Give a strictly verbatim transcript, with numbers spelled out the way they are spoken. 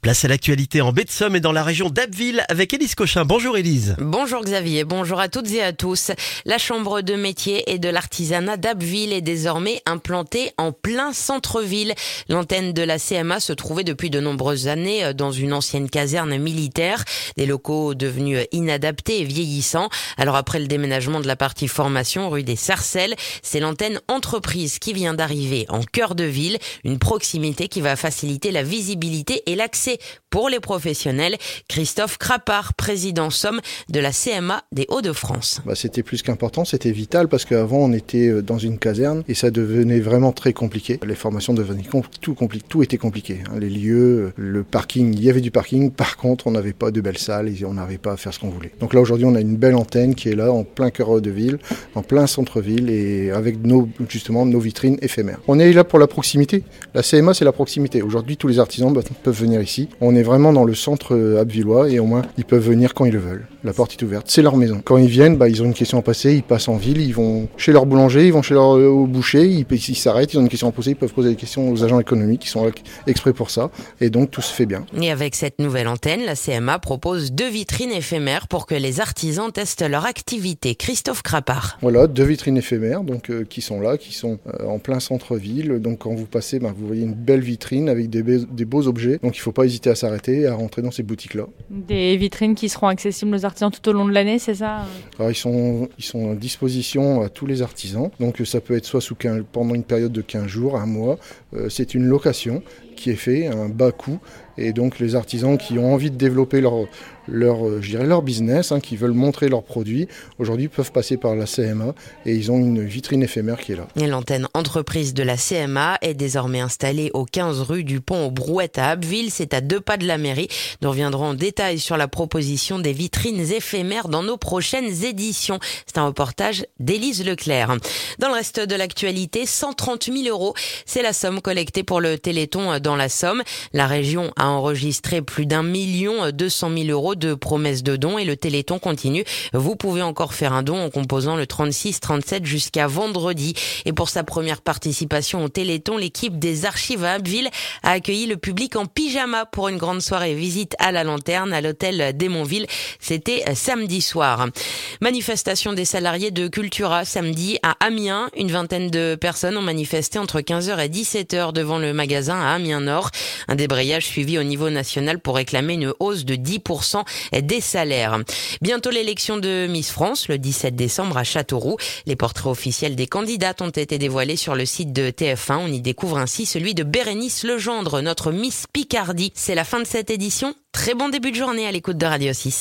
Place à l'actualité en baie de Somme et dans la région d'Abbeville avec Élise Cochin. Bonjour Élise. Bonjour Xavier, bonjour à toutes et à tous. La Chambre de métiers et de l'artisanat d'Abbeville est désormais implantée en plein centre-ville. L'antenne de la C M A se trouvait depuis de nombreuses années dans une ancienne caserne militaire. Des locaux devenus inadaptés et vieillissants. Alors après le déménagement de la partie formation rue des Sarcelles, c'est l'antenne entreprise qui vient d'arriver en cœur de ville. Une proximité qui va faciliter la visibilité et l'accès pour les professionnels. Christophe Crapard, président Somme de la C M A des Hauts-de-France. Bah, c'était plus qu'important, c'était vital parce qu'avant on était dans une caserne et ça devenait vraiment très compliqué. Les formations devenaient com- tout compliqué, tout était compliqué. Hein. Les lieux, le parking, il y avait du parking. Par contre, on n'avait pas de belles salles et on n'arrivait pas à faire ce qu'on voulait. Donc là aujourd'hui, on a une belle antenne qui est là en plein cœur de ville, en plein centre-ville et avec nos justement nos vitrines éphémères. On est là pour la proximité. La C M A, c'est la proximité. Aujourd'hui, tous les artisans bah, peuvent venir ici. On est vraiment dans le centre abvillois et au moins ils peuvent venir quand ils le veulent. La porte est ouverte, c'est leur maison. Quand ils viennent, bah, ils ont une question à passer, ils passent en ville, ils vont chez leur boulanger, ils vont chez leur euh, boucher, ils, ils s'arrêtent, ils ont une question à poser, ils peuvent poser des questions aux agents économiques qui sont là exprès pour ça et donc tout se fait bien. Et avec cette nouvelle antenne, la C M A propose deux vitrines éphémères pour que les artisans testent leur activité. Christophe Crapard. Voilà, deux vitrines éphémères donc euh, qui sont là, qui sont euh, en plein centre-ville. Donc quand vous passez, bah, vous voyez une belle vitrine avec des, be- des beaux objets. Donc il ne faut pas hésiter à s'arrêter et à rentrer dans ces boutiques-là. Des vitrines qui seront accessibles aux artisans tout au long de l'année, c'est ça ? Alors, ils sont, ils sont à disposition à tous les artisans. Donc ça peut être soit sous quinze, pendant une période de quinze jours, un mois. Euh, c'est une location qui est fait à un bas coût. Et donc les artisans qui ont envie de développer leur, leur, je dirais leur business, hein, qui veulent montrer leurs produits, aujourd'hui peuvent passer par la C M A et ils ont une vitrine éphémère qui est là. Et l'antenne entreprise de la C M A est désormais installée au quinze rue du Pont aux Brouettes à Abbeville. C'est à deux pas de la mairie. Nous reviendrons en détail sur la proposition des vitrines éphémères dans nos prochaines éditions. C'est un reportage d'Élise Leclerc. Dans le reste de l'actualité, cent trente mille euros, c'est la somme collectée pour le Téléthon dans la Somme. La région a enregistré plus d'un million deux cent mille euros de promesses de dons et le Téléthon continue. Vous pouvez encore faire un don en composant le trente-six trente-sept jusqu'à vendredi. Et pour sa première participation au Téléthon, l'équipe des Archives à Abbeville a accueilli le public en pyjama pour une grande soirée visite à la lanterne à l'hôtel d'Hémonville. C'était samedi soir. Manifestation des salariés de Cultura samedi à Amiens. Une vingtaine de personnes ont manifesté entre quinze heures et dix-sept heures devant le magasin à Amiens Nord. Un débrayage suivi au niveau national pour réclamer une hausse de dix pour cent des salaires. Bientôt l'élection de Miss France, le dix-sept décembre à Châteauroux. Les portraits officiels des candidates ont été dévoilés sur le site de T F un. On y découvre ainsi celui de Bérénice Legendre, notre Miss Picardie. C'est la fin de cette édition. Très bon début de journée à l'écoute de Radio six.